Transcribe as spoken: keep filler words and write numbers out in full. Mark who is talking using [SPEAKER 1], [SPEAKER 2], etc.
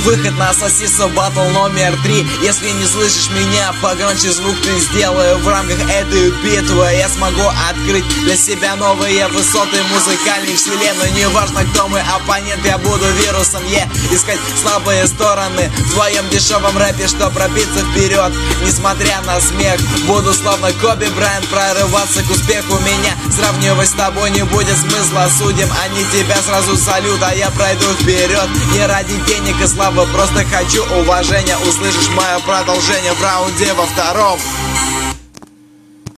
[SPEAKER 1] Выход на сосисо батл номер три. Если не слышишь меня, погромче звук ты сделаю. В рамках этой битвы я смогу открыть для себя новые высоты музыкальной вселенной. Неважно, кто мой оппонент, я буду вирусом, е yeah. Искать слабые стороны в твоем дешевом рэпе, чтоб пробиться вперед. Несмотря на смех, буду словно Коби Брайант прорываться к успеху. Меня сравнивать с тобой не будет смысла. Судим они тебя сразу салют, а я пройду вперед. Не ради денег и славы, просто хочу уважения. Услышишь мое продолжение в раунде во втором.